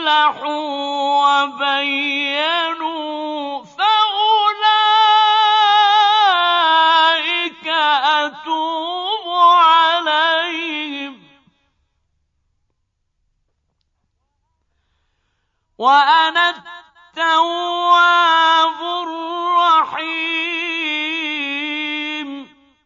وأصلحوا وبينوا فأولئك أتوب عليهم، وأنا التواب الرحيم.